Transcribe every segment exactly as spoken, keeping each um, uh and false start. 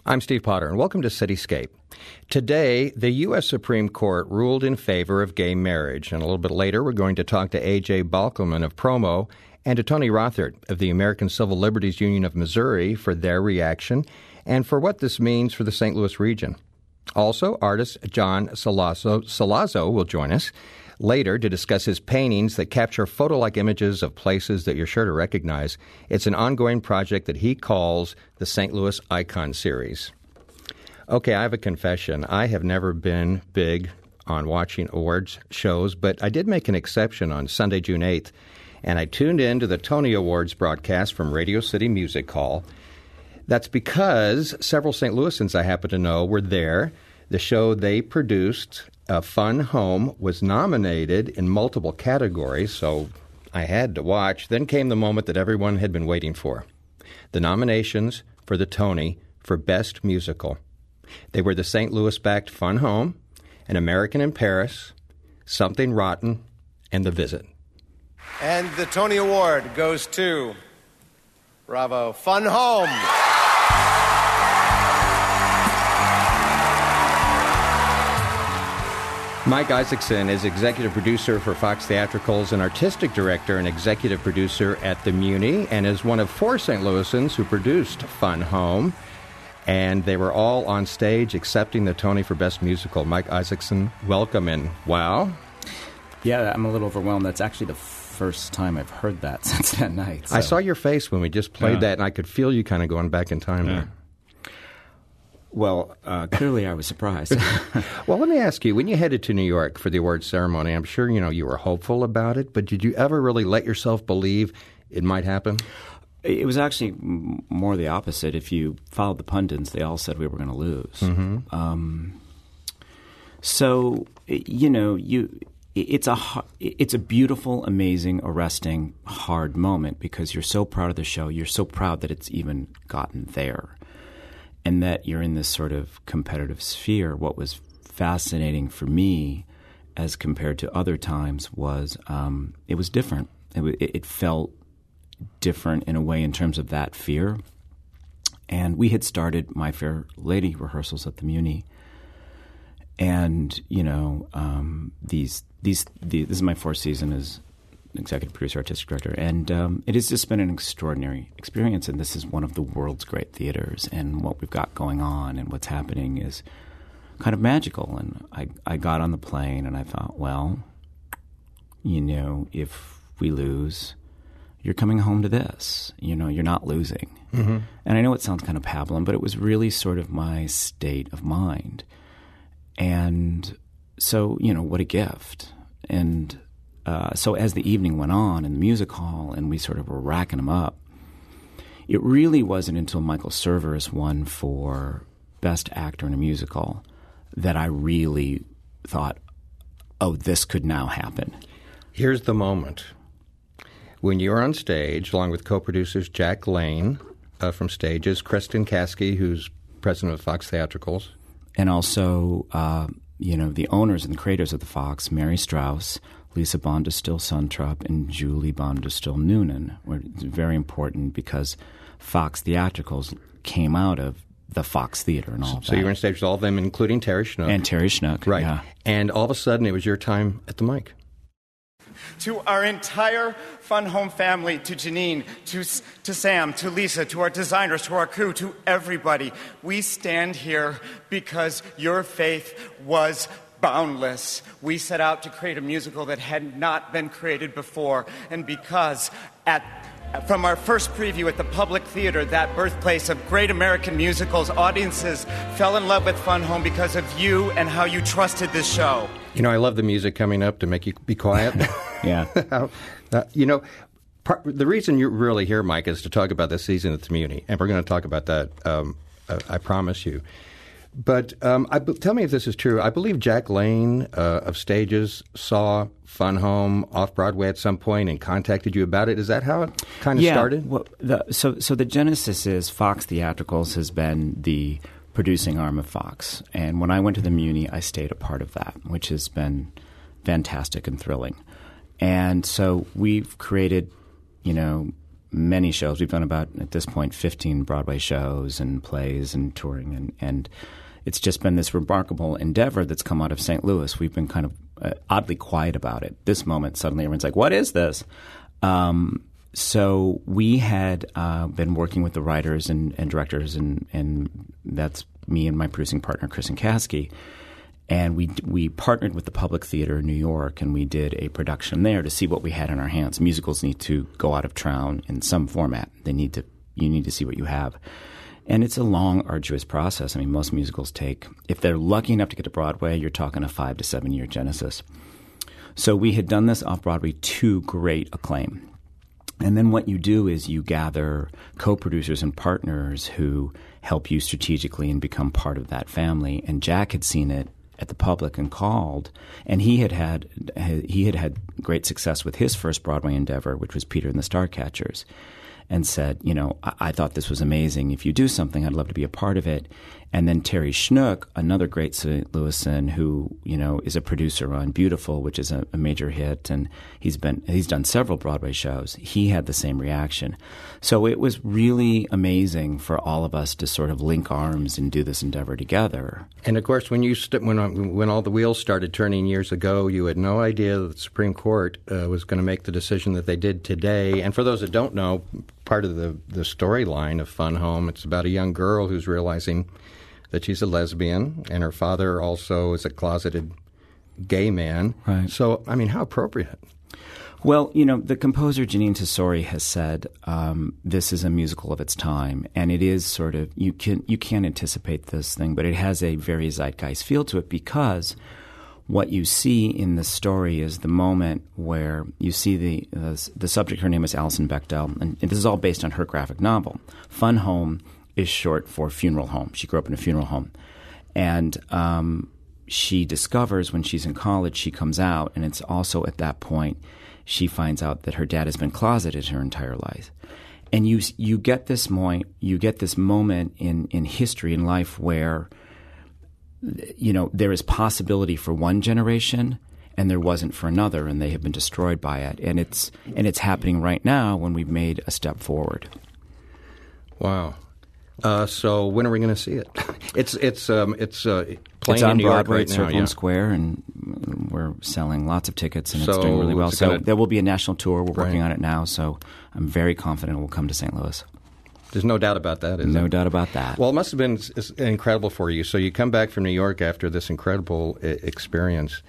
I'm Steve Potter, and welcome to Cityscape. Today, the U S Supreme Court ruled in favor of gay marriage, and a little bit later, we're going to talk to A J Balkelman of Promo and to Tony Rothert of the American Civil Liberties Union of Missouri for their reaction and for what this means for the Saint Louis region. Also, artist John Sollozzo, Sollozzo will join us later to discuss his paintings that capture photo-like images of places that you're sure to recognize. It's an ongoing project that he calls the Saint Louis Icon Series. Okay, I have a confession. I have never been big on watching awards shows, but I did make an exception on Sunday, June eighth, and I tuned in to the Tony Awards broadcast from Radio City Music Hall. That's because several Saint Louisans I happen to know were there. The show they produced, uh, Fun Home, was nominated in multiple categories, so I had to watch. Then came the moment that everyone had been waiting for. The nominations for the Tony for Best Musical. They were the Saint Louis-backed Fun Home, An American in Paris, Something Rotten, and The Visit. And the Tony Award goes to, bravo, Fun Home. Mike Isaacson is executive producer for Fox Theatricals and artistic director and executive producer at the Muni, and is one of four Saint Louisans who produced Fun Home. And they were all on stage accepting the Tony for Best Musical. Mike Isaacson, welcome, and wow. Yeah, I'm a little overwhelmed. That's actually the first time I've heard that since that night. So. I saw your face when we just played yeah. that, and I could feel you kind of going back in time yeah. there. Well, uh, clearly I was surprised. Well, let me ask you, when you headed to New York for the awards ceremony, I'm sure you know you were hopeful about it, but did you ever really let yourself believe it might happen? It was actually more the opposite. If you followed the pundits, they all said we were going to lose. Mm-hmm. Um, so, you know, you it's a it's a beautiful, amazing, arresting, hard moment because you're so proud of the show. You're so proud that it's even gotten there. And that you're in this sort of competitive sphere. What was fascinating for me as compared to other times was um, it was different. It, it felt different in a way in terms of that fear. And we had started My Fair Lady rehearsals at the Muni. And, you know, um, these, these, the, this is my fourth season as executive producer, artistic director, and um, it has just been an extraordinary experience, and this is one of the world's great theaters, and what we've got going on and what's happening is kind of magical. And I, I got on the plane, and I thought, well, you know, if we lose, you're coming home to this. You know, you're not losing. Mm-hmm. And I know it sounds kind of pablum, but it was really sort of my state of mind. And so, you know, what a gift. And Uh, so as the evening went on in the music hall and we sort of were racking them up, it really wasn't until Michael Cerveris won for Best Actor in a Musical that I really thought, oh, this could now happen. Here's the moment. When you were on stage, along with co-producers Jack Lane uh, from Stages, Kristen Kasky, who's president of Fox Theatricals. And also, uh, you know, the owners and the creators of the Fox, Mary Strauss, Lisa Bondistill-Suntrup, and Julie Bondistill-Noonan were very important because Fox Theatricals came out of the Fox Theater and all so, that. So you were on stage with all of them, including Terry Schnook. And Terry Schnook, right. yeah. And all of a sudden, it was your time at the mic. To our entire Fun Home family, to Janine, to, to Sam, to Lisa, to our designers, to our crew, to everybody, we stand here because your faith was boundless. We set out to create a musical that had not been created before, and because at from our first preview at the Public Theater, that birthplace of great American musicals, audiences fell in love with Fun Home because of you and how you trusted this show. You know, I love the music coming up to make you be quiet. Yeah. uh, you know, part, the reason you're really here, Mike, is to talk about this season at the Muni, and we're going to talk about that, um, uh, I promise you. But um, I, tell me if this is true. I believe Jack Lane uh, of Stages saw Fun Home off-Broadway at some point and contacted you about it. Is that how it kind of yeah, started? Well, the, so, so the genesis is Fox Theatricals has been the producing arm of Fox. And when I went to the Muni, I stayed a part of that, which has been fantastic and thrilling. And so we've created, you know, many shows. We've done about, at this point, fifteen Broadway shows and plays and touring, and, and it's just been this remarkable endeavor that's come out of Saint Louis. We've been kind of uh, oddly quiet about it. This moment, suddenly everyone's like, what is this? Um, so we had uh, been working with the writers and, and directors, and, and that's me and my producing partner, Kristen Kasky. And we we partnered with the Public Theater in New York, and we did a production there to see what we had in our hands. Musicals need to go out of town in some format. They need to you need to see what you have. And it's a long, arduous process. I mean, most musicals take, if they're lucky enough to get to Broadway, you're talking a five to seven year genesis. So we had done this off-Broadway to great acclaim. And then what you do is you gather co-producers and partners who help you strategically and become part of that family. And Jack had seen it at the Public and called, and he had had he had had great success with his first Broadway endeavor, which was Peter and the Starcatchers, and said, you know, I, I thought this was amazing. If you do something, I'd love to be a part of it. And then Terry Schnook, another great Saint Louisan who, you know, is a producer on Beautiful, which is a, a major hit, and he's been he's done several Broadway shows. He had the same reaction. So it was really amazing for all of us to sort of link arms and do this endeavor together. And of course, when you st- when when all the wheels started turning years ago, you had no idea that the Supreme Court uh, was going to make the decision that they did today. And for those that don't know, part of the the storyline of Fun Home, it's about a young girl who's realizing that she's a lesbian, and her father also is a closeted gay man. Right. So, I mean, how appropriate. Well, you know, the composer Jeanine Tesori has said um, this is a musical of its time, and it is sort of, you can you can't anticipate this thing, but it has a very zeitgeist feel to it, because what you see in the story is the moment where you see the uh, the subject. Her name is Alison Bechdel, and this is all based on her graphic novel. Fun Home is short for funeral home. She grew up in a funeral home. And um, she discovers when she's in college, she comes out, and it's also at that point she finds out that her dad has been closeted her entire life. And you you get this moment, you get this moment in, in history, in life, where, you know, there is possibility for one generation and there wasn't for another, and they have been destroyed by it. And it's and it's happening right now when we've made a step forward. Wow. Uh, so when are we going to see it? It's it's um, it's uh, playing it's on in New Broadway York right at now. Circle Yeah. Square, and we're selling lots of tickets, and So it's doing really well. is it So gonna- there will be a national tour. We're working Right. on it now, so I'm very confident it will come to Saint Louis. There's no doubt about that, is No there? doubt about that. Well, it must have been s- s- incredible for you. So you come back from New York after this incredible I- experience,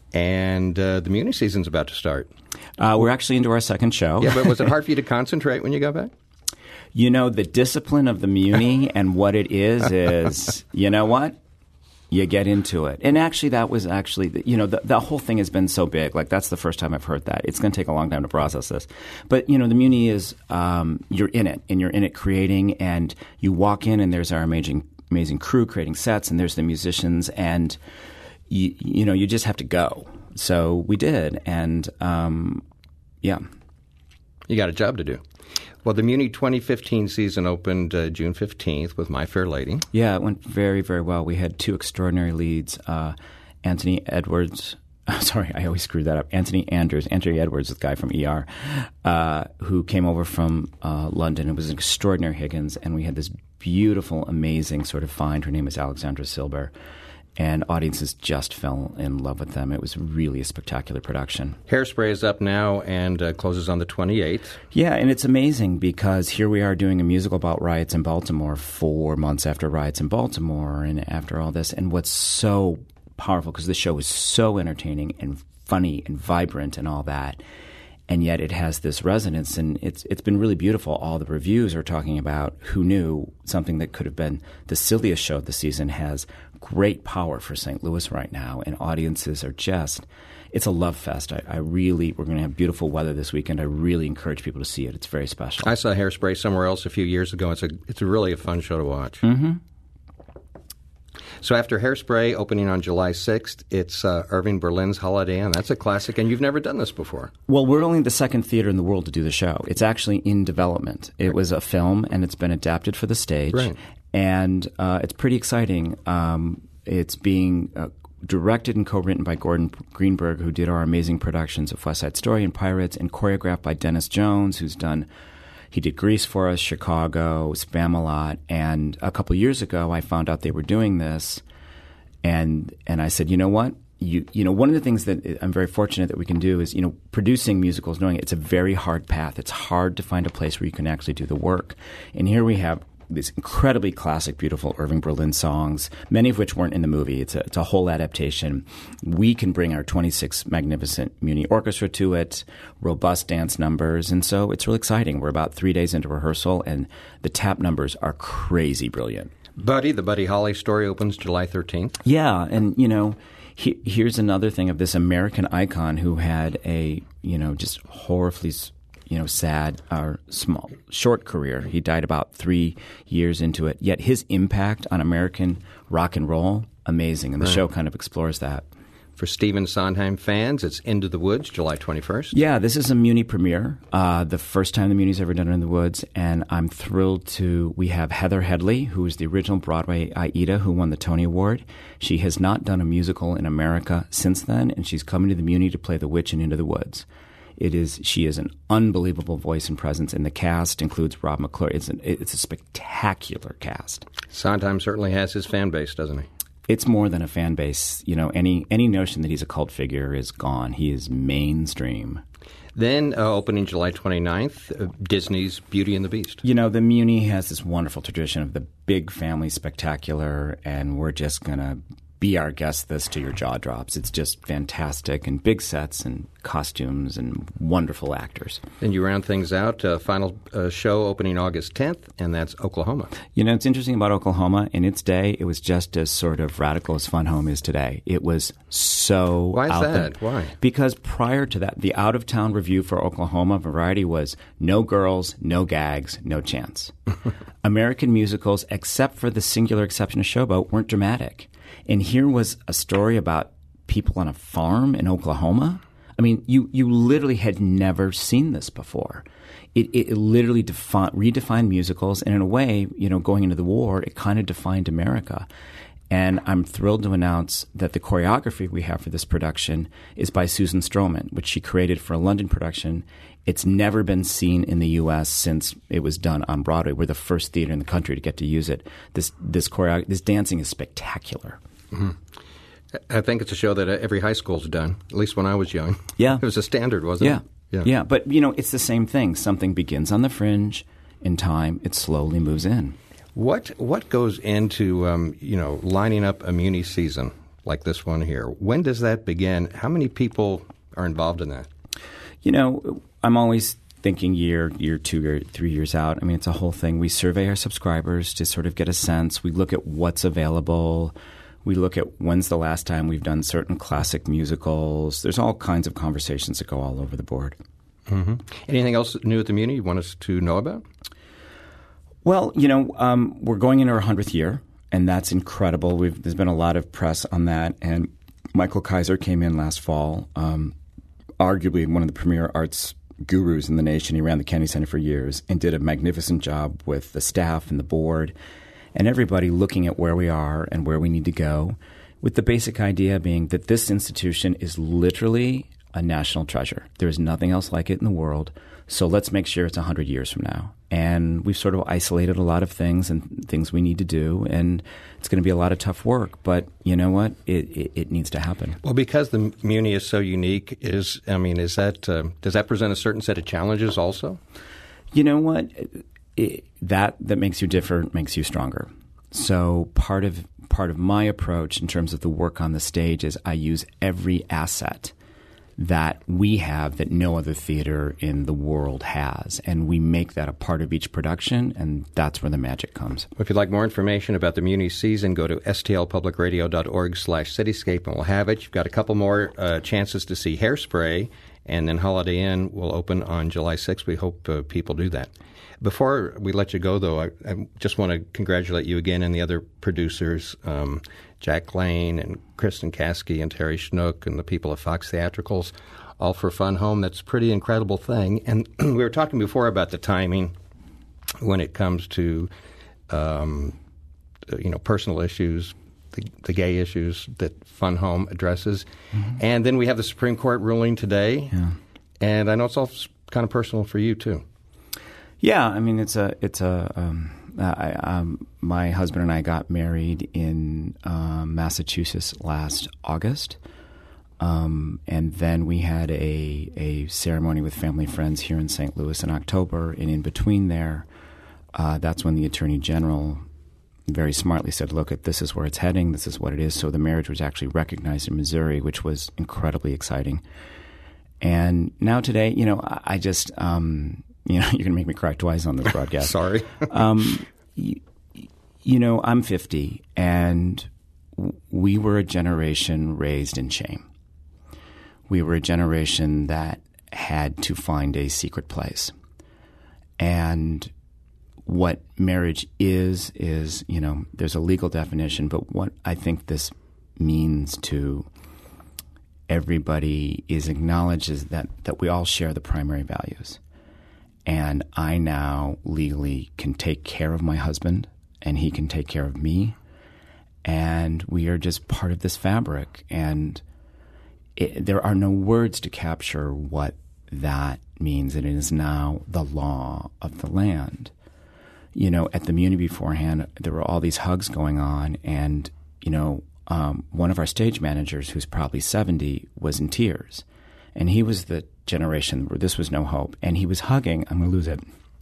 and uh, the Muni season's about to start. uh, we're actually into our second show. Yeah, but was it hard for you to concentrate when you got back? You know, the discipline of the Muni and what it is is, you know what? You get into it. And actually, that was actually, you know, the, the whole thing has been so big. Like, that's the first time I've heard that. It's going to take a long time to process this. But, you know, the Muni is, um, you're in it, and you're in it creating, and you walk in, and there's our amazing, amazing crew creating sets, and there's the musicians, and, you, you know, you just have to go. So we did, and, um, yeah. You got a job to do. Well, the Muni twenty fifteen season opened uh, June fifteenth with My Fair Lady. Yeah, it went very, very well. We had two extraordinary leads. Uh, Anthony Edwards, sorry, I always screw that up. Anthony Andrews, Anthony Edwards, the guy from E R, uh, who came over from uh, London. It was an extraordinary Higgins, and we had this beautiful, amazing sort of find. Her name is Alexandra Silber, and audiences just fell in love with them. It was really a spectacular production. Hairspray is up now and uh, closes on the twenty-eighth. Yeah, and it's amazing because here we are doing a musical about riots in Baltimore four months after riots in Baltimore and after all this. And what's so powerful, because the show is so entertaining and funny and vibrant and all that, and yet it has this resonance, and it's it's been really beautiful. All the reviews are talking about who knew something that could have been the silliest show of the season has great power for Saint Louis right now, and audiences are just, it's a love fest. I, I really, we're going to have beautiful weather this weekend. I really encourage people to see it. It's very special. I saw Hairspray somewhere else a few years ago. It's a it's a really a fun show to watch. Mm-hmm. So after Hairspray opening on July sixth, it's uh, Irving Berlin's Holiday Inn. That's a classic, and you've never done this before. Well, we're only the second theater in the world to do the show. It's actually in development. It was a film, and it's been adapted for the stage. Right. And uh, it's pretty exciting. Um, it's being uh, directed and co-written by Gordon Greenberg, who did our amazing productions of West Side Story and Pirates, and choreographed by Dennis Jones, who's done He did Grease for us, Chicago, Spamalot, and a couple years ago I found out they were doing this, and and I said, you know what? You you know, one of the things that I'm very fortunate that we can do is, you know, producing musicals, knowing it's a very hard path. It's hard to find a place where you can actually do the work. And here we have these incredibly classic, beautiful Irving Berlin songs, many of which weren't in the movie. It's a, it's a whole adaptation. We can bring our twenty-six magnificent Muni Orchestra to it, robust dance numbers, and so it's really exciting. We're about three days into rehearsal, and the tap numbers are crazy brilliant. Buddy, the Buddy Holly story opens July thirteenth. Yeah, and, you know, he, here's another thing of this American icon who had a, you know, just horribly you know, sad or small, short career. He died about three years into it. Yet his impact on American rock and roll, amazing. And the right. show kind of explores that. For Stephen Sondheim fans, it's Into the Woods, July twenty-first. Yeah, this is a Muni premiere, uh, the first time the Muni's ever done Into the Woods, and I'm thrilled to, we have Heather Headley, who is the original Broadway Aida, who won the Tony Award. She has not done a musical in America since then, and she's coming to the Muni to play the witch in Into the Woods. It is. She is an unbelievable voice and presence, and the cast includes Rob McClure. It's an, it's a spectacular cast. Sondheim certainly has his fan base, doesn't he? It's more than a fan base. You know, any any notion that he's a cult figure is gone. He is mainstream. Then, uh, opening July twenty-ninth, uh, Disney's Beauty and the Beast. You know, the Muni has this wonderful tradition of the big family spectacular, and we're just going to be our guest this to your jaw drops. It's just fantastic, and big sets and costumes and wonderful actors. Then you round things out, uh, final uh, show opening August tenth, and that's Oklahoma. You know, it's interesting about Oklahoma. In its day, it was just as sort of radical as Fun Home is today. It was so Why is out that? there. Why? Because prior to that, the out-of-town review for Oklahoma Variety was no girls, no gags, no chance. American musicals, except for the singular exception of Showboat, weren't dramatic. And here was a story about people on a farm in Oklahoma. I mean, you, you literally had never seen this before. It, it literally defi- redefined musicals, and in a way, you know, going into the war, it kind of defined America. And I'm thrilled to announce that the choreography we have for this production is by Susan Stroman, which she created for a London production. It's never been seen in the U S since it was done on Broadway. We're the first theater in the country to get to use it. This this choreo- this dancing is spectacular. Mm-hmm. I think it's a show that every high school's done, at least when I was young. Yeah. It was a standard, wasn't yeah. it? Yeah. Yeah. But, you know, it's the same thing. Something begins on the fringe. In time, it slowly moves in. What what goes into, um, you know, lining up a Muni season like this one here? When does that begin? How many people are involved in that? You know, I'm always thinking year, year two, year, three years out. I mean, it's a whole thing. We survey our subscribers to sort of get a sense. We look at what's available. We look at when's the last time we've done certain classic musicals. There's all kinds of conversations that go all over the board. Mm-hmm. Anything else new at the Muni you want us to know about? Well, you know, um, we're going into our hundredth year, and that's incredible. We've, there's been a lot of press on that, and Michael Kaiser came in last fall, um, arguably one of the premier arts gurus in the nation. He ran the Kennedy Center for years and did a magnificent job with the staff and the board and everybody looking at where we are and where we need to go, with the basic idea being that this institution is literally a national treasure. There is nothing else like it in the world. So let's make sure it's one hundred years from now. And we've sort of isolated a lot of things and things we need to do, and it's going to be a lot of tough work. But you know what? It, it, it needs to happen. Well, because the Muni is so unique, is I mean, is that uh, does that present a certain set of challenges also? You know what? It, that that makes you different, makes you stronger. So part of part of my approach in terms of the work on the stage is I use every asset that we have that no other theater in the world has. And we make that a part of each production, and that's where the magic comes. If you'd like more information about the Muni season, go to s t l public radio dot org slash cityscape, and we'll have it. You've got a couple more uh, chances to see Hairspray, and then Holiday Inn will open on July sixth. We hope uh, people do that. Before we let you go, though, I, I just want to congratulate you again and the other producers, um, Jack Lane and Kristen Kasky and Terry Schnook and the people of Fox Theatricals, all for Fun Home. That's a pretty incredible thing. And we were talking before about the timing when it comes to, um, you know, personal issues, the, the gay issues that Fun Home addresses. Mm-hmm. And then we have the Supreme Court ruling today. Yeah. And I know it's all kind of personal for you, too. Yeah, I mean, it's a it's a. Um, I, um, my husband and I got married in uh, Massachusetts last August, um, and then we had a a ceremony with family friends here in Saint Louis in October. And in between there, uh, that's when the Attorney General very smartly said, "Look, at this is where it's heading. This is what it is." So the marriage was actually recognized in Missouri, which was incredibly exciting. And now today, you know, I, I just. Um, You know, you're going to make me cry twice on this broadcast. Sorry. um, you, you know, I'm fifty, and we were a generation raised in shame. We were a generation that had to find a secret place. And what marriage is, is, you know, there's a legal definition, but what I think this means to everybody is acknowledges that, that we all share the primary values. And I now legally can take care of my husband, and he can take care of me. And we are just part of this fabric. And it, there are no words to capture what that means. And it is now the law of the land. You know, at the Muni beforehand, there were all these hugs going on. And, you know, um, one of our stage managers, who's probably seventy, was in tears. And he was the generation where this was no hope. And he was hugging, I'm going to lose it.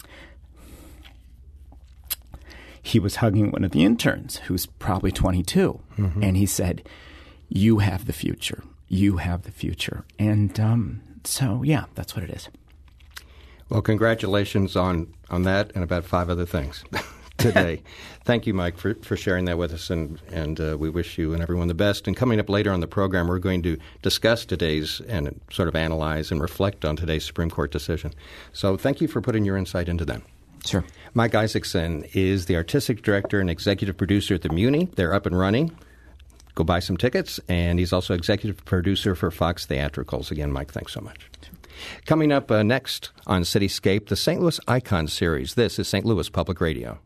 He was hugging one of the interns who's probably twenty-two. Mm-hmm. And he said, "You have the future. You have the future." And um, so, yeah, that's what it is. Well, congratulations on, on that and about five other things today. Thank you, Mike, for, for sharing that with us, and, and uh, we wish you and everyone the best. And coming up later on the program, we're going to discuss today's and sort of analyze and reflect on today's Supreme Court decision. So thank you for putting your insight into that. Sure. Mike Isaacson is the artistic director and executive producer at the Muni. They're up and running. Go buy some tickets. And he's also executive producer for Fox Theatricals. Again, Mike, thanks so much. Coming up uh, next on Cityscape, the Saint Louis Icon Series. This is Saint Louis Public Radio.